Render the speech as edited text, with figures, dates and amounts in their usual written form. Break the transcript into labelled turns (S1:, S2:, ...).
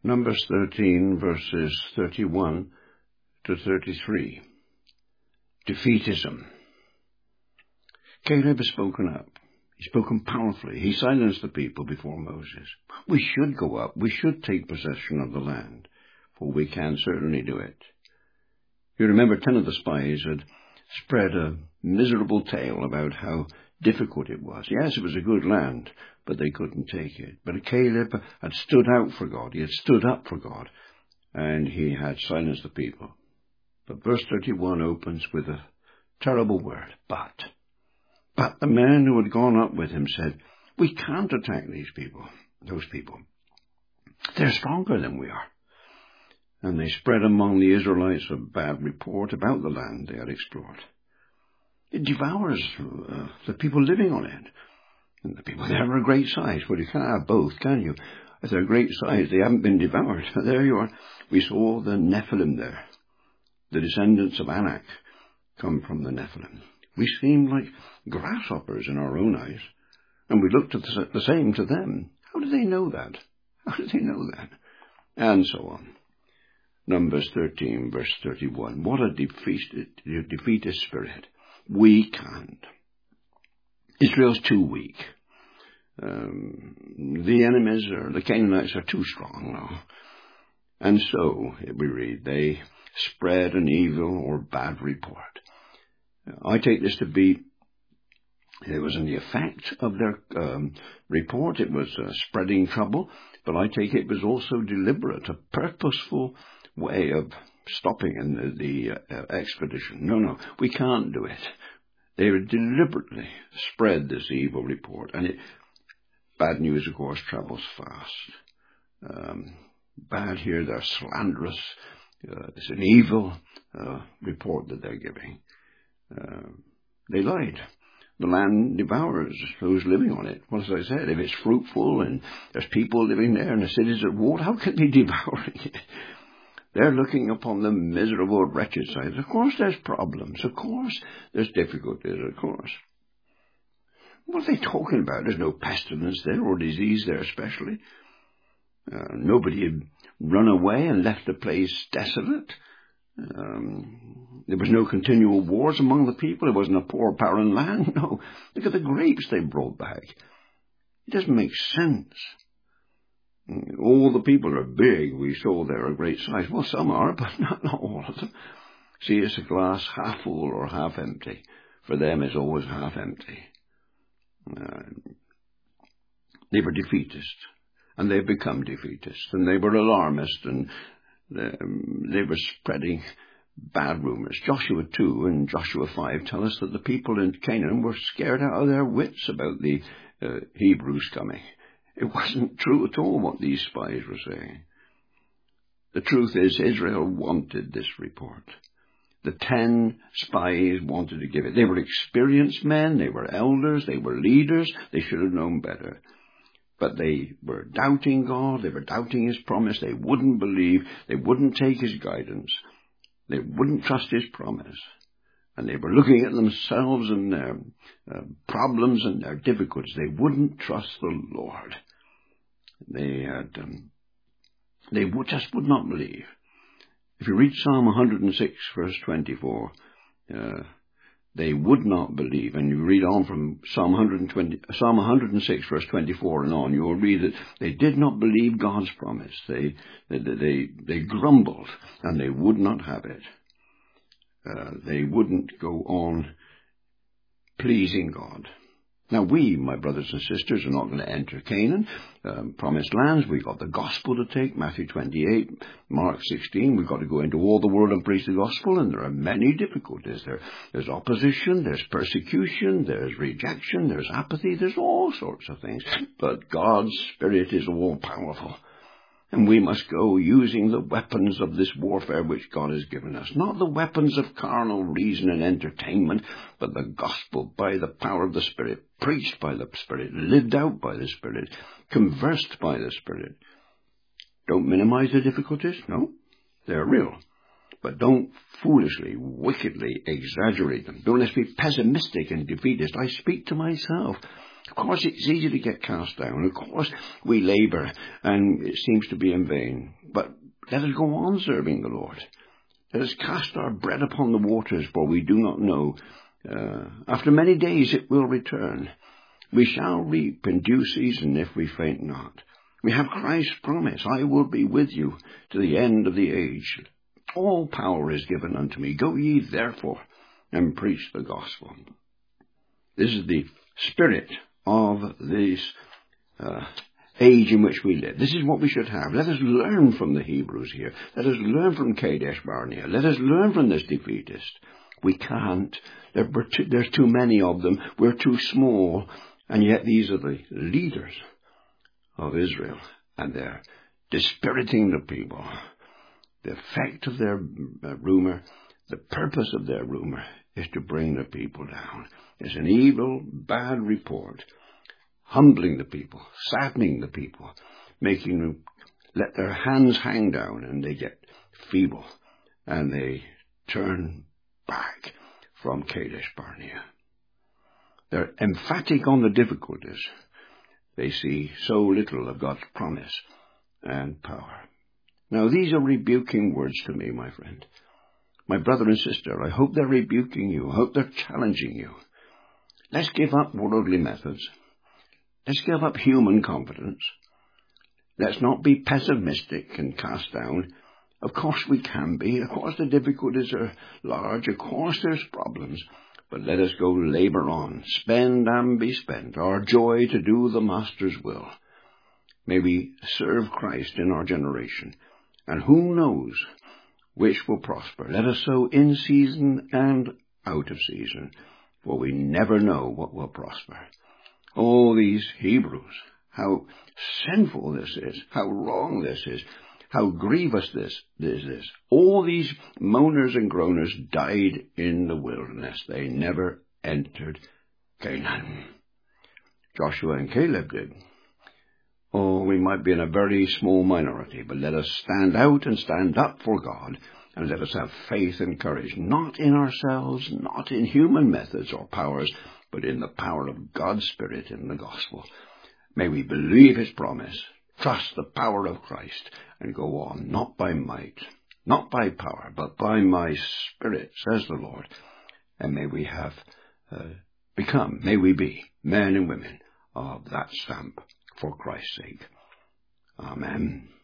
S1: Numbers 13, verses 31 to 33. Defeatism. Caleb has spoken up. He's spoken powerfully. He silenced the people before Moses. We should go up. We should take possession of the land, for we can certainly do it. You remember 10 of the spies had spread a miserable tale about how difficult it was. Yes, it was a good land, but they couldn't take it. But Caleb had stood out for God. He had stood up for God, and he had silenced the people. But verse 31 opens with a terrible word, but. But the men who had gone up with him said, we can't attack those people. They're stronger than we are. And they spread among the Israelites a bad report about the land they had explored. It devours the people living on it. And the people there are a great size. Well, you can't have both, can you? If they're great size, they haven't been devoured. There you are. We saw the Nephilim there. The descendants of Anak come from the Nephilim. We seem like grasshoppers in our own eyes, and we look to the same to them. How do they know that? How do they know that? And so on. Numbers 13, verse 31. What a defeatist spirit. We can't. Israel's too weak. The enemies, or the Canaanites, are too strong now. And so, we read, they spread an evil or bad report. I take this to be, it was in the effect of their report. It was spreading trouble, but I take it was also deliberate, a purposeful way of stopping the expedition. No, we can't do it. They deliberately spread this evil report, and bad news, of course, travels fast. Bad here, they're slanderous. It's an evil report that they're giving. They lied. The land devours those living on it. Well, as I said, if it's fruitful and there's people living there and the cities are walled, how can they devour it? They're looking upon the miserable, wretched side. Of course there's problems. Of course there's difficulties. Of course. What are they talking about? There's no pestilence there or disease there especially. Nobody had run away and left the place desolate. There was no continual wars among the people. It wasn't a poor, barren land. No. Look at the grapes they brought back. It doesn't make sense. All the people are big. We saw they're a great size. Well, some are, but not all of them. See, it's a glass half full or half empty. For them, it's always half empty. They were defeatists, and they've become defeatists, and they were alarmists, and they were spreading bad rumors. Joshua 2 and Joshua 5 tell us that the people in Canaan were scared out of their wits about the Hebrews coming. It wasn't true at all what these spies were saying. The truth is, Israel wanted this report. The 10 spies wanted to give it. They were experienced men, they were elders, they were leaders, they should have known better. But they were doubting God, they were doubting His promise, they wouldn't believe, they wouldn't take His guidance, they wouldn't trust His promise. And they were looking at themselves and their problems and their difficulties. They wouldn't trust the Lord. They just would not believe. If you read Psalm 106, verse 24, they would not believe. And you read on from Psalm 106, verse 24 and on, you will read that they did not believe God's promise. They grumbled, and they would not have it. They wouldn't go on pleasing God. Now we, my brothers and sisters, are not going to enter Canaan, promised lands. We've got the gospel to take, Matthew 28, Mark 16. We've got to go into all the world and preach the gospel, and there are many difficulties. There's opposition, there's persecution, there's rejection, there's apathy, there's all sorts of things. But God's Spirit is all-powerful. And we must go using the weapons of this warfare which God has given us. Not the weapons of carnal reason and entertainment, but the gospel by the power of the Spirit, preached by the Spirit, lived out by the Spirit, conversed by the Spirit. Don't minimize the difficulties. No, they're real. But don't foolishly, wickedly exaggerate them. Don't let's be pessimistic and defeatist. I speak to myself. Of course, it's easy to get cast down. Of course, we labour, and it seems to be in vain. But let us go on serving the Lord. Let us cast our bread upon the waters, for we do not know. After many days it will return. We shall reap in due season if we faint not. We have Christ's promise, I will be with you to the end of the age. All power is given unto me. Go ye therefore and preach the gospel. This is the spirit of this age in which we live. This is what we should have. Let us learn from the Hebrews here. Let us learn from Kadesh Barnea. Let us learn from this defeatist. We can't. There's too many of them. We're too small. And yet these are the leaders of Israel. And they're dispiriting the people. The effect of their rumor, the purpose of their rumor is to bring the people down. It's an evil, bad report, humbling the people, saddening the people, making them let their hands hang down, and they get feeble, and they turn back from Kadesh Barnea. They're emphatic on the difficulties. They see so little of God's promise and power. Now, these are rebuking words to me, my friend. My brother and sister, I hope they're rebuking you. I hope they're challenging you. Let's give up worldly methods. Let's give up human confidence. Let's not be pessimistic and cast down. Of course we can be. Of course the difficulties are large. Of course there's problems. But let us go labour on. Spend and be spent. Our joy to do the Master's will. May we serve Christ in our generation. And who knows which will prosper. Let us sow in season and out of season. For we never know what will prosper. Oh, these Hebrews, how sinful this is, how wrong this is, how grievous this is. All these moaners and groaners died in the wilderness. They never entered Canaan. Joshua and Caleb did. Oh, we might be in a very small minority, but let us stand out and stand up for God. And let us have faith and courage, not in ourselves, not in human methods or powers, but in the power of God's Spirit in the gospel. May we believe his promise, trust the power of Christ, and go on, not by might, not by power, but by my Spirit, says the Lord. And may we have may we be men and women of that stamp for Christ's sake. Amen.